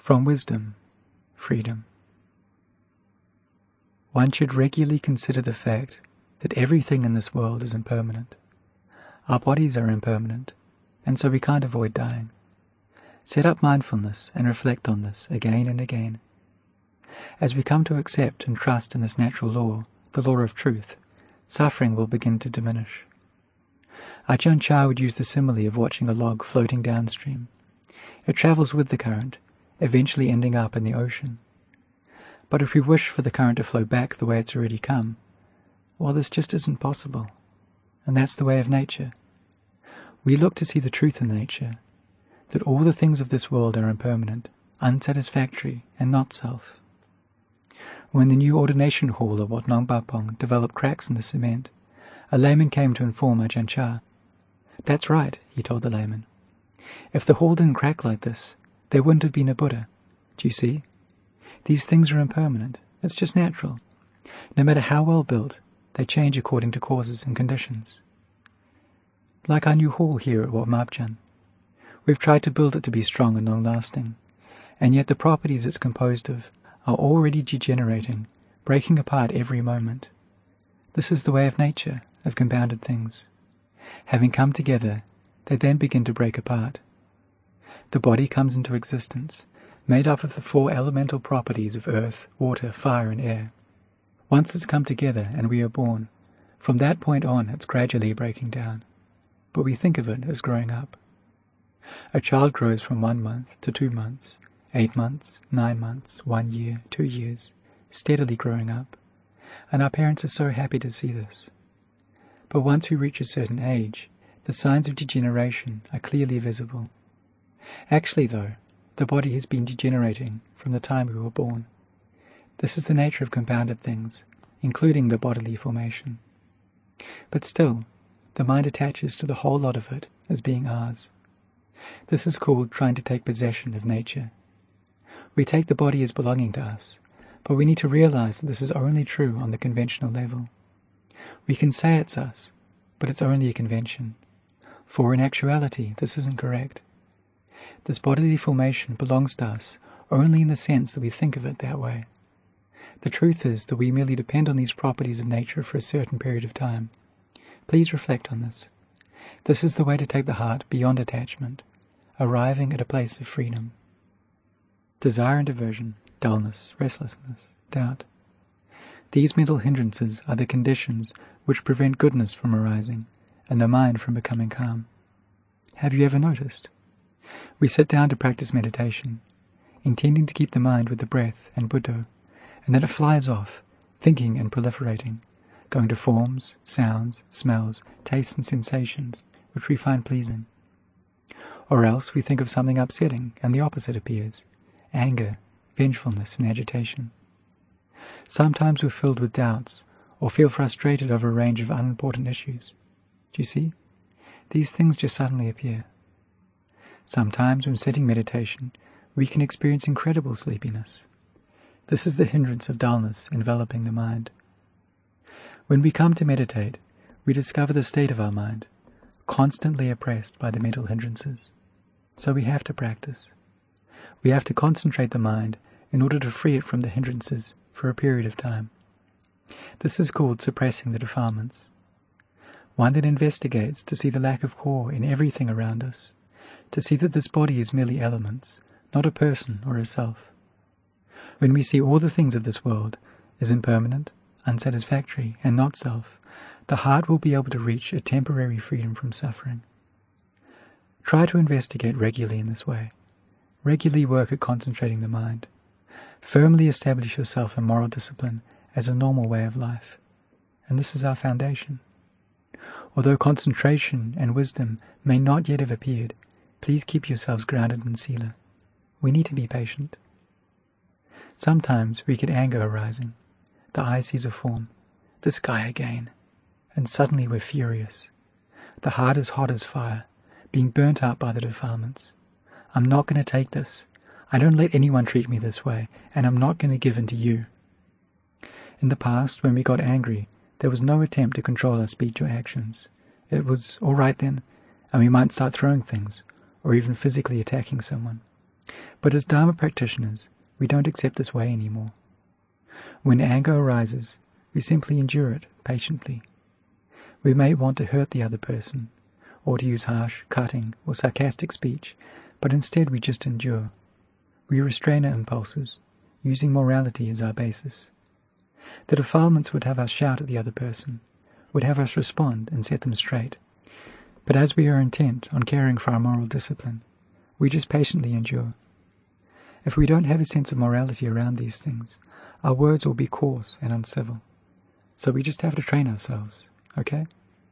From wisdom, freedom. One should regularly consider the fact that everything in this world is impermanent. Our bodies are impermanent, and so we can't avoid dying. Set up mindfulness and reflect on this again and again. As we come to accept and trust in this natural law, the law of truth, suffering will begin to diminish. Ajahn Chah would use the simile of watching a log floating downstream. It travels with the current, eventually ending up in the ocean. But if we wish for the current to flow back the way it's already come, well, this just isn't possible. And that's the way of nature. We look to see the truth in nature, that all the things of this world are impermanent, unsatisfactory, and not self. When the new ordination hall of Wat Nong Bapong developed cracks in the cement, a layman came to inform Ajahn Chah. "That's right," he told the layman. "If the hall didn't crack like this, there wouldn't have been a Buddha. Do you see? These things are impermanent. It's just natural. No matter how well built, they change according to causes and conditions. Like our new hall here at Wat Mabjan. We've tried to build it to be strong and long-lasting, and yet the properties it's composed of are already degenerating, breaking apart every moment. This is the way of nature, of compounded things. Having come together, they then begin to break apart. The body comes into existence, made up of the 4 elemental properties of earth, water, fire, and air. Once it's come together and we are born, from that point on it's gradually breaking down, but we think of it as growing up. A child grows from 1 month to 2 months, 8 months, 9 months, 1 year, 2 years, steadily growing up, and our parents are so happy to see this. But once we reach a certain age, the signs of degeneration are clearly visible. Actually, though, the body has been degenerating from the time we were born. This is the nature of compounded things, including the bodily formation. But still, the mind attaches to the whole lot of it as being ours. This is called trying to take possession of nature. We take the body as belonging to us, but we need to realize that this is only true on the conventional level. We can say it's us, but it's only a convention, for in actuality this isn't correct. This bodily formation belongs to us only in the sense that we think of it that way. The truth is that we merely depend on these properties of nature for a certain period of time. Please reflect on this. This is the way to take the heart beyond attachment, arriving at a place of freedom. Desire and aversion, dullness, restlessness, doubt. These mental hindrances are the conditions which prevent goodness from arising and the mind from becoming calm. Have you ever noticed? We sit down to practice meditation, intending to keep the mind with the breath and Buddha, and then it flies off, thinking and proliferating, going to forms, sounds, smells, tastes and sensations, which we find pleasing. Or else we think of something upsetting, and the opposite appears, anger, vengefulness, and agitation. Sometimes we're filled with doubts, or feel frustrated over a range of unimportant issues. Do you see? These things just suddenly appear. Sometimes when sitting meditation, we can experience incredible sleepiness. This is the hindrance of dullness enveloping the mind. When we come to meditate, we discover the state of our mind, constantly oppressed by the mental hindrances. So we have to practice. We have to concentrate the mind in order to free it from the hindrances for a period of time. This is called suppressing the defilements. One that investigates to see the lack of core in everything around us, to see that this body is merely elements, not a person or a self. When we see all the things of this world as impermanent, unsatisfactory, and not self, the heart will be able to reach a temporary freedom from suffering. Try to investigate regularly in this way. Regularly work at concentrating the mind. Firmly establish yourself in moral discipline as a normal way of life. And this is our foundation. Although concentration and wisdom may not yet have appeared, please keep yourselves grounded in Sila. We need to be patient. Sometimes we get anger arising. The eye sees a form. This guy again. And suddenly we're furious. The heart is hot as fire, being burnt up by the defilements. I'm not going to take this. I don't let anyone treat me this way, and I'm not going to give in to you. In the past, when we got angry, there was no attempt to control our speech or actions. It was all right then, and we might start throwing things, or even physically attacking someone. But as Dharma practitioners, we don't accept this way anymore. When anger arises, we simply endure it patiently. We may want to hurt the other person, or to use harsh, cutting, or sarcastic speech, but instead we just endure. We restrain our impulses, using morality as our basis. The defilements would have us shout at the other person, would have us respond and set them straight. But as we are intent on caring for our moral discipline, we just patiently endure. If we don't have a sense of morality around these things, our words will be coarse and uncivil. So we just have to train ourselves, okay?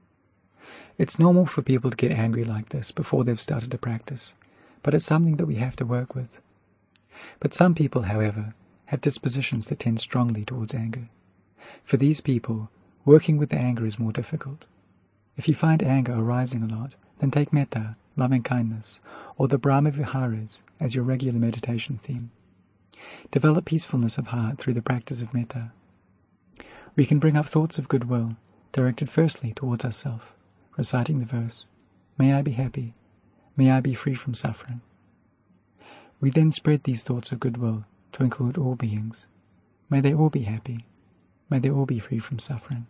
It's normal for people to get angry like this before they've started to practice, but it's something that we have to work with. But some people, however, have dispositions that tend strongly towards anger. For these people, working with the anger is more difficult. If you find anger arising a lot, then take metta, loving kindness, or the Brahma Viharas as your regular meditation theme. Develop peacefulness of heart through the practice of metta. We can bring up thoughts of goodwill, directed firstly towards ourselves, reciting the verse, "May I be happy, may I be free from suffering." We then spread these thoughts of goodwill to include all beings. May they all be happy, may they all be free from suffering.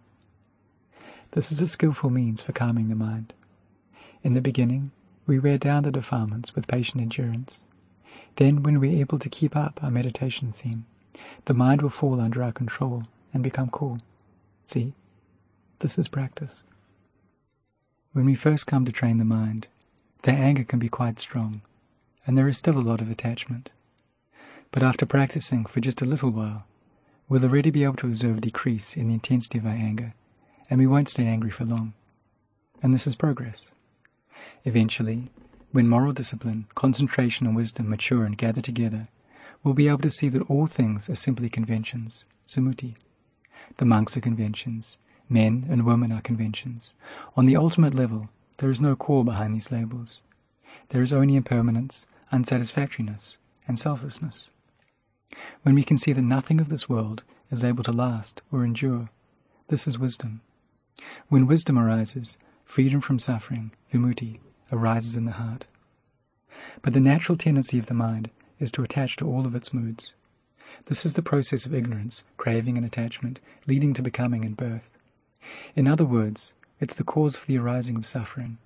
This is a skillful means for calming the mind. In the beginning, we wear down the defilements with patient endurance. Then, when we are able to keep up our meditation theme, the mind will fall under our control and become cool. See, this is practice. When we first come to train the mind, the anger can be quite strong, and there is still a lot of attachment. But after practicing for just a little while, we'll already be able to observe a decrease in the intensity of our anger, and we won't stay angry for long. And this is progress. Eventually, when moral discipline, concentration and wisdom mature and gather together, we'll be able to see that all things are simply conventions, sammuti. The monks are conventions, men and women are conventions. On the ultimate level, there is no core behind these labels. There is only impermanence, unsatisfactoriness, and selflessness. When we can see that nothing of this world is able to last or endure, this is wisdom. When wisdom arises, freedom from suffering, vimutti, arises in the heart. But the natural tendency of the mind is to attach to all of its moods. This is the process of ignorance, craving and attachment, leading to becoming and birth. In other words, it's the cause for the arising of suffering.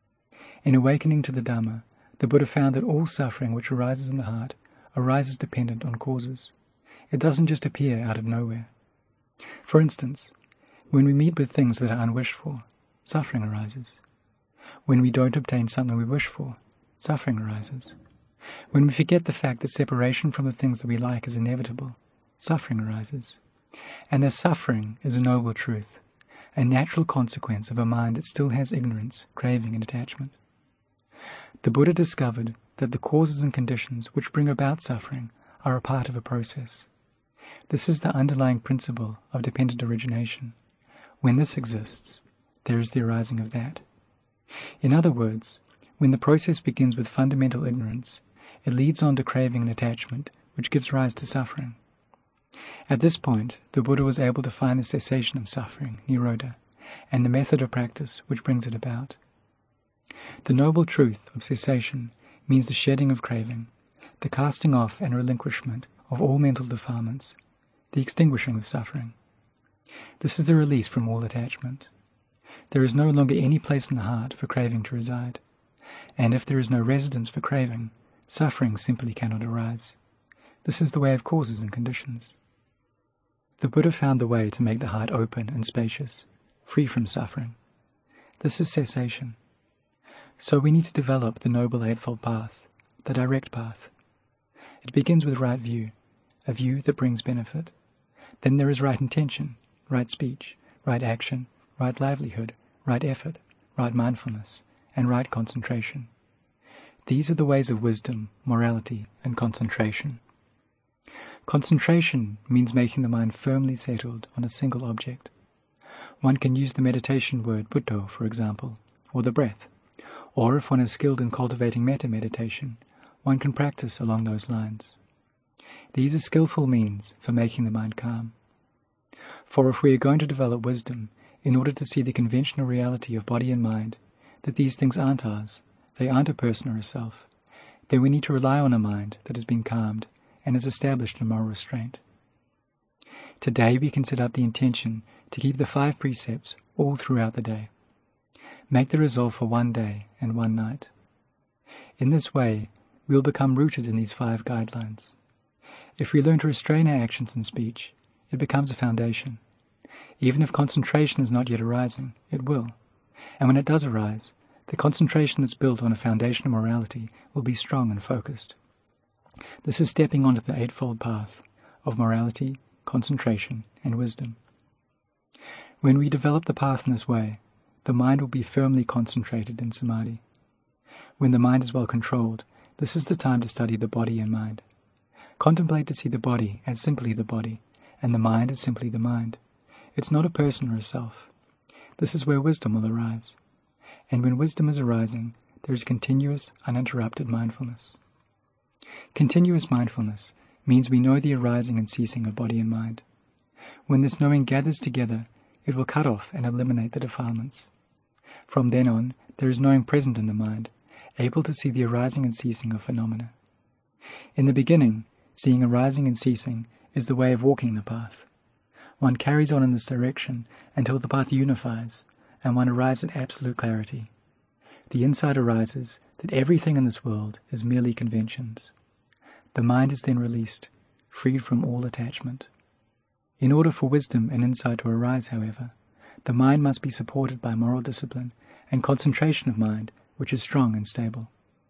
In awakening to the Dhamma, the Buddha found that all suffering which arises in the heart arises dependent on causes. It doesn't just appear out of nowhere. For instance, when we meet with things that are unwished for, suffering arises. When we don't obtain something we wish for, suffering arises. When we forget the fact that separation from the things that we like is inevitable, suffering arises. And that suffering is a noble truth, a natural consequence of a mind that still has ignorance, craving and attachment. The Buddha discovered that the causes and conditions which bring about suffering are a part of a process. This is the underlying principle of dependent origination. When this exists, there is the arising of that. In other words, when the process begins with fundamental ignorance, it leads on to craving and attachment, which gives rise to suffering. At this point, the Buddha was able to find the cessation of suffering, nirodha, and the method of practice which brings it about. The noble truth of cessation means the shedding of craving, the casting off and relinquishment of all mental defilements, the extinguishing of suffering. This is the release from all attachment. There is no longer any place in the heart for craving to reside, and if there is no residence for craving, suffering simply cannot arise. This is the way of causes and conditions. The Buddha found the way to make the heart open and spacious, free from suffering. This is cessation. So we need to develop the Noble Eightfold Path, the direct path. It begins with right view, a view that brings benefit. Then there is right intention, right speech, right action, right livelihood, right effort, right mindfulness, and right concentration. These are the ways of wisdom, morality, and concentration. Concentration means making the mind firmly settled on a single object. One can use the meditation word Buddho, for example, or the breath. Or if one is skilled in cultivating metta meditation, one can practice along those lines. These are skillful means for making the mind calm. For if we are going to develop wisdom in order to see the conventional reality of body and mind, that these things aren't ours, they aren't a person or a self, then we need to rely on a mind that has been calmed and has established a moral restraint. Today we can set up the intention to keep the 5 precepts all throughout the day. Make the resolve for one day and one night. In this way, we will become rooted in these 5 guidelines. If we learn to restrain our actions and speech, it becomes a foundation. Even if concentration is not yet arising, it will. And when it does arise, the concentration that's built on a foundation of morality will be strong and focused. This is stepping onto the eightfold path of morality, concentration, and wisdom. When we develop the path in this way, the mind will be firmly concentrated in samadhi. When the mind is well controlled, this is the time to study the body and mind. Contemplate to see the body as simply the body, and the mind as simply the mind. It's not a person or a self. This is where wisdom will arise. And when wisdom is arising, there is continuous, uninterrupted mindfulness. Continuous mindfulness means we know the arising and ceasing of body and mind. When this knowing gathers together, it will cut off and eliminate the defilements. From then on, there is knowing present in the mind, able to see the arising and ceasing of phenomena. In the beginning, seeing arising and ceasing is the way of walking the path. One carries on in this direction until the path unifies, and one arrives at absolute clarity. The insight arises that everything in this world is merely conventions. The mind is then released, freed from all attachment. In order for wisdom and insight to arise, however, the mind must be supported by moral discipline and concentration of mind, which is strong and stable.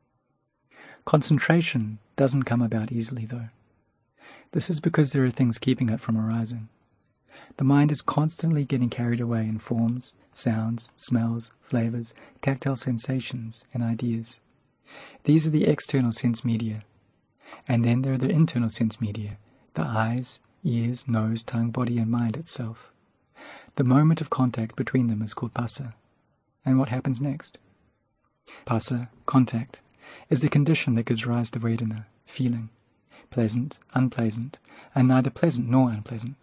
Concentration doesn't come about easily, though. This is because there are things keeping it from arising. The mind is constantly getting carried away in forms, sounds, smells, flavors, tactile sensations, and ideas. These are the external sense media. And then there are the internal sense media, the eyes, ears, nose, tongue, body, and mind itself. The moment of contact between them is called phassa. And what happens next? Phassa, contact, is the condition that gives rise to vedana, feeling, pleasant, unpleasant, and neither pleasant nor unpleasant.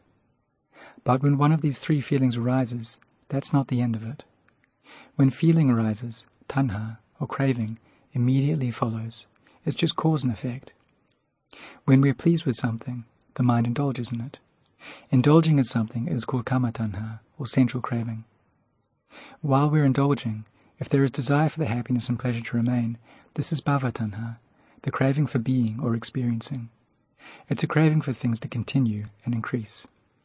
But when one of these 3 feelings arises, that's not the end of it. When feeling arises, tanha, or craving, immediately follows. It's just cause and effect. When we are pleased with something, the mind indulges in it. Indulging in something is called kama tanha, or sensual craving. While we're indulging, if there is desire for the happiness and pleasure to remain, this is bhava tanha, the craving for being or experiencing. It's a craving for things to continue and increase.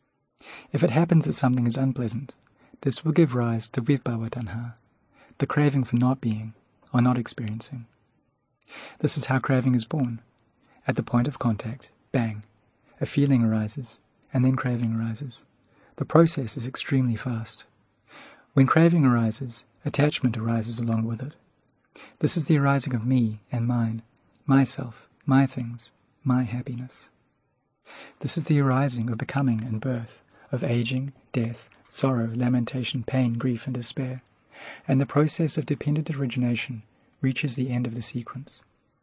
If it happens that something is unpleasant, this will give rise to vibhava tanha, the craving for not being or not experiencing. This is how craving is born. At the point of contact, bang, a feeling arises, and then craving arises. The process is extremely fast. When craving arises, attachment arises along with it. This is the arising of me and mine, myself, my things, my happiness. This is the arising of becoming and birth, of aging, death, sorrow, lamentation, pain, grief, and despair, and the process of dependent origination reaches the end of the sequence.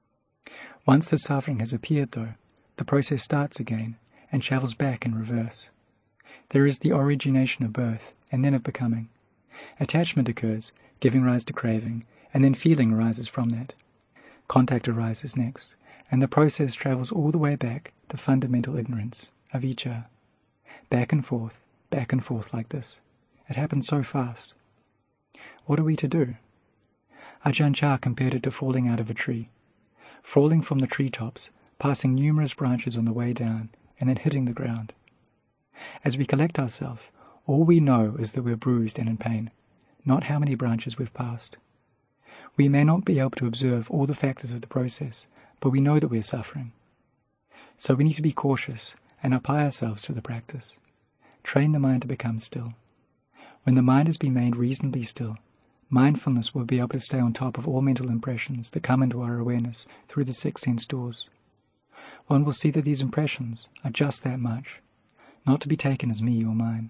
Once the suffering has appeared, though, the process starts again and travels back in reverse. There is the origination of birth and then of becoming. Attachment occurs, giving rise to craving, and then feeling arises from that. Contact arises next, and the process travels all the way back to fundamental ignorance, avijja. Back and forth like this. It happens so fast. What are we to do? Ajahn Chah compared it to falling out of a tree. Falling from the treetops, passing numerous branches on the way down, and then hitting the ground. As we collect ourselves, all we know is that we're bruised and in pain, not how many branches we've passed. We may not be able to observe all the factors of the process, but we know that we're suffering. So we need to be cautious and apply ourselves to the practice. Train the mind to become still. When the mind has been made reasonably still, mindfulness will be able to stay on top of all mental impressions that come into our awareness through the 6 sense doors. One will see that these impressions are just that much, not to be taken as me or mine.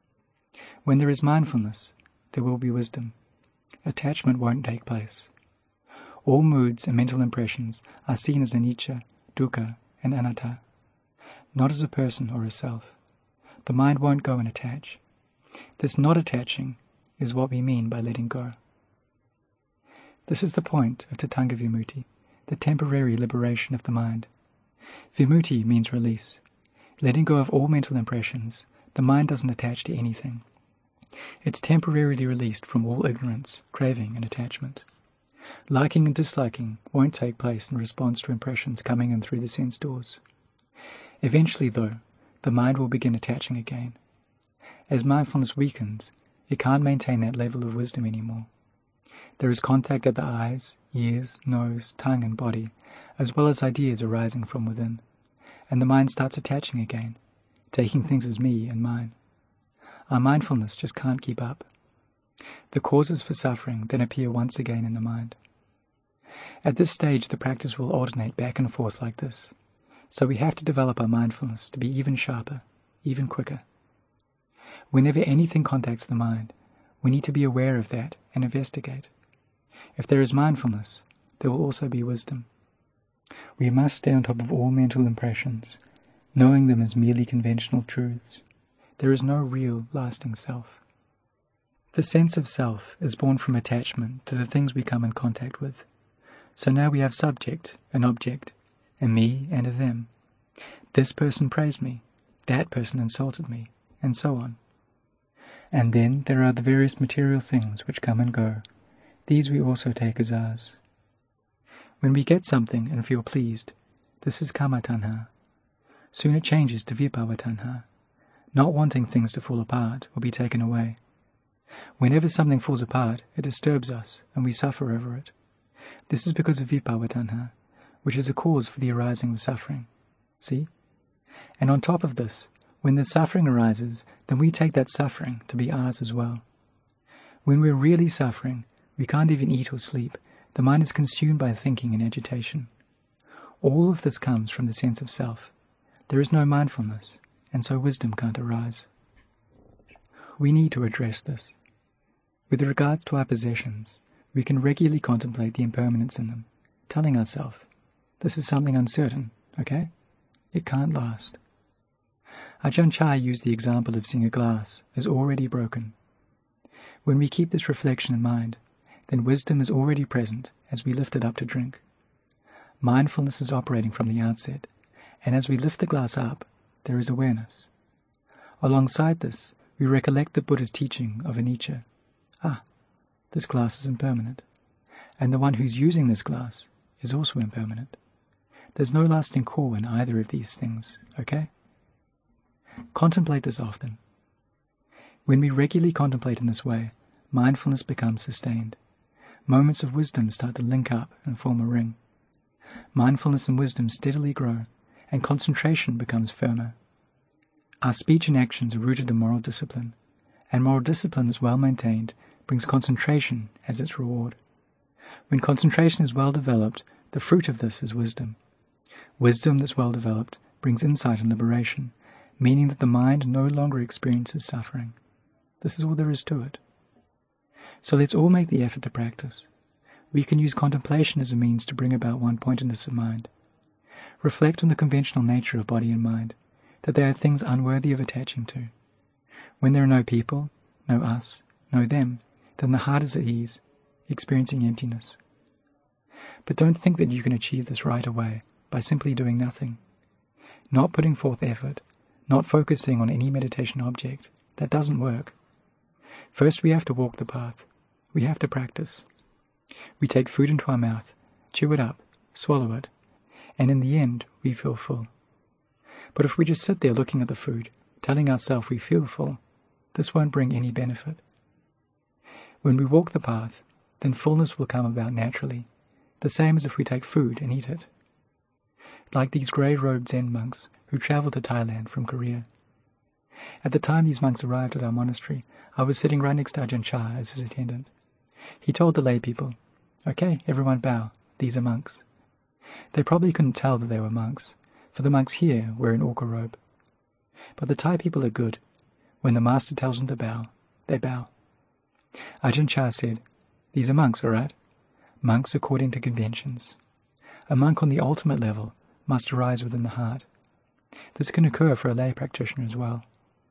When there is mindfulness, there will be wisdom. Attachment won't take place. All moods and mental impressions are seen as anicca, dukkha, and anatta, not as a person or a self. The mind won't go and attach. This not attaching is what we mean by letting go. This is the point of Tatanga Vimutti, the temporary liberation of the mind. Vimutti means release. Letting go of all mental impressions, the mind doesn't attach to anything. It's temporarily released from all ignorance, craving, and attachment. Liking and disliking won't take place in response to impressions coming in through the sense doors. Eventually, though, the mind will begin attaching again. As mindfulness weakens, it can't maintain that level of wisdom anymore. There is contact at the eyes, ears, nose, tongue, and body, as well as ideas arising from within, and the mind starts attaching again, taking things as me and mine. Our mindfulness just can't keep up. The causes for suffering then appear once again in the mind. At this stage, the practice will alternate back and forth like this, so we have to develop our mindfulness to be even sharper, even quicker. Whenever anything contacts the mind, we need to be aware of that and investigate. If there is mindfulness, there will also be wisdom. We must stay on top of all mental impressions, knowing them as merely conventional truths. There is no real, lasting self. The sense of self is born from attachment to the things we come in contact with. So now we have subject and object, a me and a them. This person praised me, that person insulted me, and so on. And then there are the various material things which come and go. These we also take as ours. When we get something and feel pleased, this is kama tanha. Soon it changes to vibhava tanha, not wanting things to fall apart or be taken away. Whenever something falls apart, it disturbs us and we suffer over it. This is because of vibhava tanha, which is a cause for the arising of suffering. See? And on top of this, when the suffering arises, then we take that suffering to be ours as well. When we're really suffering, we can't even eat or sleep. The mind is consumed by thinking and agitation. All of this comes from the sense of self. There is no mindfulness, and so wisdom can't arise. We need to address this. With regard to our possessions, we can regularly contemplate the impermanence in them, telling ourselves, this is something uncertain, okay? It can't last. Ajahn Chah used the example of seeing a glass as already broken. When we keep this reflection in mind, then wisdom is already present as we lift it up to drink. Mindfulness is operating from the outset, and as we lift the glass up, there is awareness. Alongside this, we recollect the Buddha's teaching of anicca. This glass is impermanent, and the one who's using this glass is also impermanent. There's no lasting core in either of these things, okay? Contemplate this often. When we regularly contemplate in this way, mindfulness becomes sustained. Moments of wisdom start to link up and form a ring. Mindfulness and wisdom steadily grow, and concentration becomes firmer. Our speech and actions are rooted in moral discipline, and moral discipline that's well maintained brings concentration as its reward. When concentration is well developed, the fruit of this is wisdom. Wisdom that's well developed brings insight and liberation, meaning that the mind no longer experiences suffering. This is all there is to it. So let's all make the effort to practice. We can use contemplation as a means to bring about one-pointedness of mind. Reflect on the conventional nature of body and mind, that they are things unworthy of attaching to. When there are no people, no us, no them, then the heart is at ease, experiencing emptiness. But don't think that you can achieve this right away by simply doing nothing. Not putting forth effort, not focusing on any meditation object, that doesn't work. First we have to walk the path. We have to practice. We take food into our mouth, chew it up, swallow it, and in the end we feel full. But if we just sit there looking at the food, telling ourselves we feel full, this won't bring any benefit. When we walk the path, then fullness will come about naturally, the same as if we take food and eat it. Like these grey-robed Zen monks who travelled to Thailand from Korea. At the time these monks arrived at our monastery, I was sitting right next to Ajahn Chah as his attendant. He told the lay people, "Okay, everyone bow, these are monks." They probably couldn't tell that they were monks, for the monks here wear an orca robe. But the Thai people are good. When the master tells them to bow, they bow. Ajahn Chah said, "These are monks, all right? Monks according to conventions. A monk on the ultimate level must arise within the heart. This can occur for a lay practitioner as well."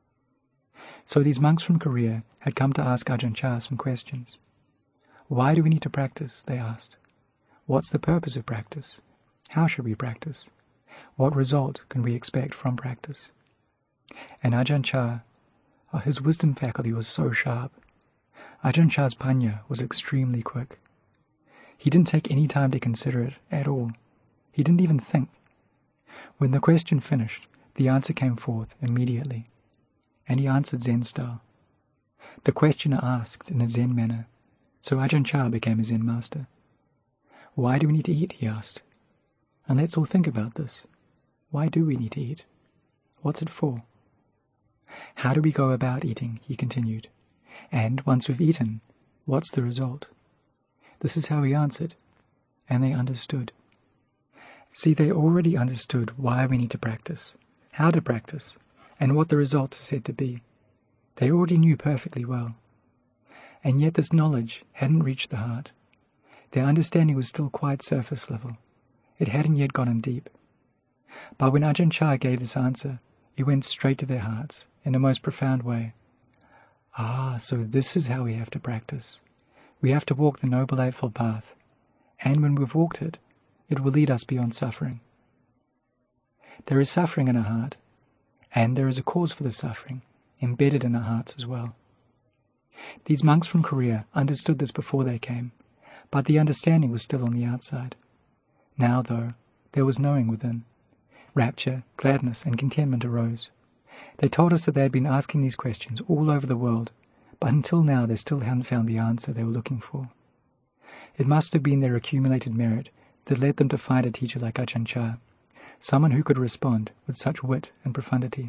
So these monks from Korea had come to ask Ajahn Chah some questions. "Why do we need to practice?" they asked. What's the purpose of practice? How should we practice? What result can we expect from practice? And Ajahn Chah, his wisdom faculty was so sharp. Ajahn Chah's panya was extremely quick. He didn't take any time to consider it at all. He didn't even think. When the question finished, the answer came forth immediately, and he answered Zen style. The questioner asked in a Zen manner, so Ajahn Chah became a Zen master. Why do we need to eat, he asked. And let's all think about this. Why do we need to eat? What's it for? How do we go about eating, he continued. And once we've eaten, what's the result? This is how he answered, and they understood. See, they already understood why we need to practice, how to practice, and what the results are said to be. They already knew perfectly well. And yet this knowledge hadn't reached the heart. Their understanding was still quite surface level. It hadn't yet gone in deep. But when Ajahn Chah gave this answer, it went straight to their hearts in a most profound way. So this is how we have to practice. We have to walk the Noble Eightfold Path, and when we've walked it, it will lead us beyond suffering. There is suffering in our heart, and there is a cause for the suffering embedded in our hearts as well. These monks from Korea understood this before they came, but the understanding was still on the outside. Now, though, there was knowing within. Rapture, gladness, and contentment arose. They told us that they had been asking these questions all over the world, but until now they still hadn't found the answer they were looking for. It must have been their accumulated merit that led them to find a teacher like Ajahn Chah, someone who could respond with such wit and profundity.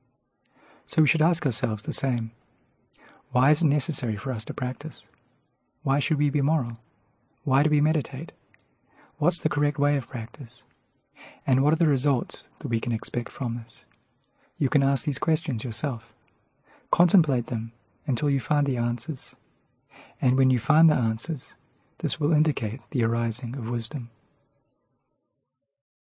So we should ask ourselves the same. Why is it necessary for us to practice? Why should we be moral? Why do we meditate? What's the correct way of practice? And what are the results that we can expect from this? You can ask these questions yourself. Contemplate them until you find the answers. And when you find the answers, this will indicate the arising of wisdom.